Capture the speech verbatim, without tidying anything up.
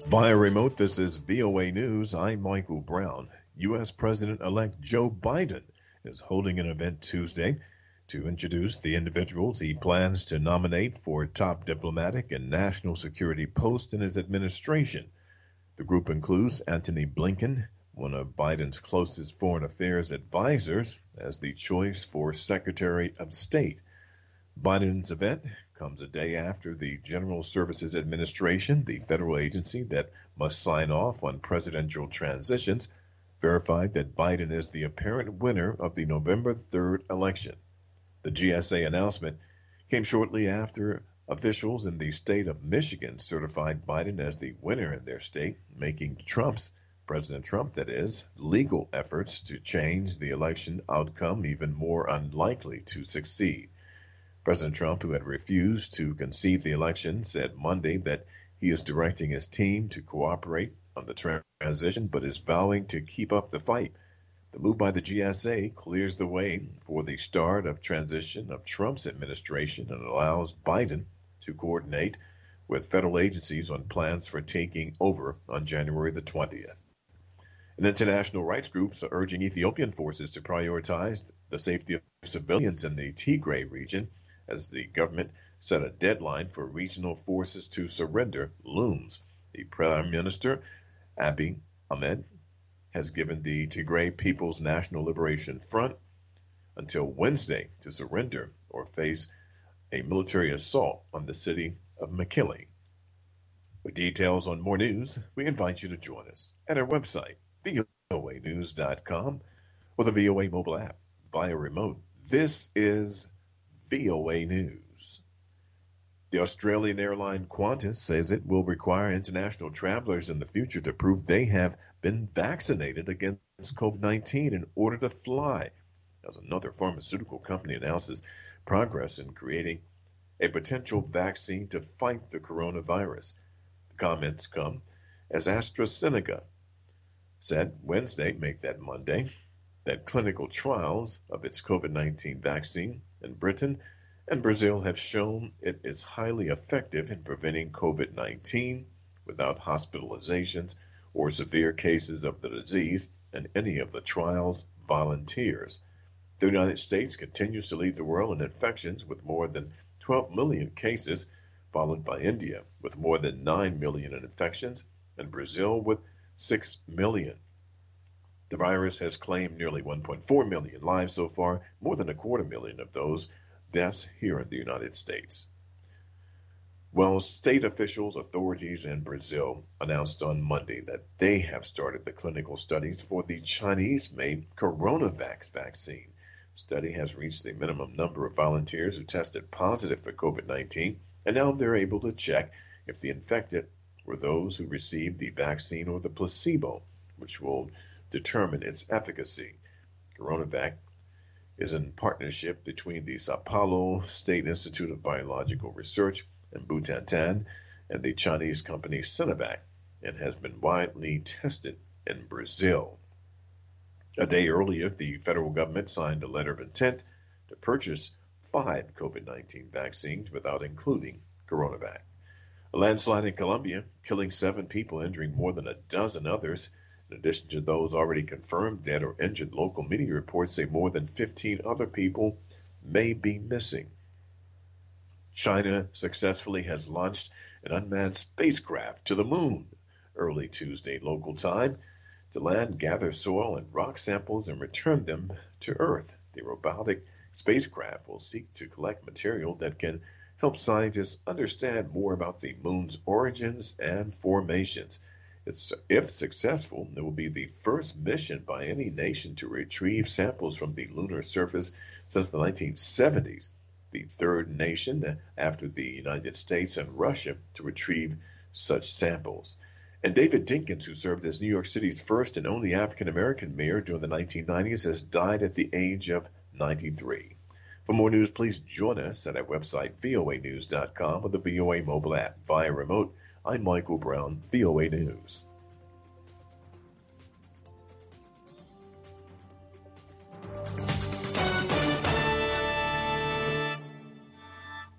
Via remote, this is V O A News. I'm Michael Brown. U S. President-elect Joe Biden is holding an event Tuesday to introduce the individuals he plans to nominate for top diplomatic and national security posts in his administration. The group includes Antony Blinken, one of Biden's closest foreign affairs advisors, as the choice for Secretary of State. Biden's event comes a day after the General Services Administration, the federal agency that must sign off on presidential transitions, verified that Biden is the apparent winner of the November third election. The G S A announcement came shortly after officials in the state of Michigan certified Biden as the winner in their state, making Trump's, President Trump that is, legal efforts to change the election outcome even more unlikely to succeed. President Trump, who had refused to concede the election, said Monday that he is directing his team to cooperate on the transition, but is vowing to keep up the fight. The move by the G S A clears the way for the start of transition of Trump's administration and allows Biden to coordinate with federal agencies on plans for taking over on January the twentieth. And international rights groups are urging Ethiopian forces to prioritize the safety of civilians in the Tigray region as the government set a deadline for regional forces to surrender looms. The Prime Minister, Abiy Ahmed, has given the Tigray People's National Liberation Front until Wednesday to surrender or face a military assault on the city of Mekelle. For details on more news, we invite you to join us at our website, V O A news dot com, or the V O A mobile app via remote. This is V O A News. The Australian airline Qantas says it will require international travelers in the future to prove they have been vaccinated against COVID nineteen in order to fly, as another pharmaceutical company announces progress in creating a potential vaccine to fight the coronavirus. The comments come as AstraZeneca said Wednesday, make that Monday, that clinical trials of its COVID nineteen vaccine in Britain and Brazil have shown it is highly effective in preventing COVID nineteen without hospitalizations or severe cases of the disease in any of the trial's volunteers. The United States continues to lead the world in infections with more than twelve million cases, followed by India with more than nine million in infections and Brazil with six million. The virus has claimed nearly one point four million lives so far, more than a quarter million of those deaths here in the United States. Well, state officials, authorities in Brazil announced on Monday that they have started the clinical studies for the Chinese-made Coronavac vaccine. The study has reached the minimum number of volunteers who tested positive for COVID nineteen, and now they're able to check if the infected were those who received the vaccine or the placebo, which will determine its efficacy. Coronavac is in partnership between the Sao Paulo State Institute of Biological Research in Butantan and the Chinese company Sinovac, and has been widely tested in Brazil. A day earlier, the federal government signed a letter of intent to purchase five COVID nineteen vaccines without including Coronavac. A landslide in Colombia, killing seven people, injuring more than a dozen others. In addition to those already confirmed dead or injured, local media reports say more than fifteen other people may be missing. China successfully has launched an unmanned spacecraft to the moon early Tuesday local time to land, gather soil and rock samples, and return them to Earth. The robotic spacecraft will seek to collect material that can help scientists understand more about the moon's origins and formations. It's, if successful, it will be the first mission by any nation to retrieve samples from the lunar surface since the nineteen seventies, the third nation after the United States and Russia to retrieve such samples. And David Dinkins, who served as New York City's first and only African-American mayor during the nineteen nineties, has died at the age of ninety-three. For more news, please join us at our website, V O A news dot com, or the V O A mobile app via remote. I'm Michael Brown, V O A News.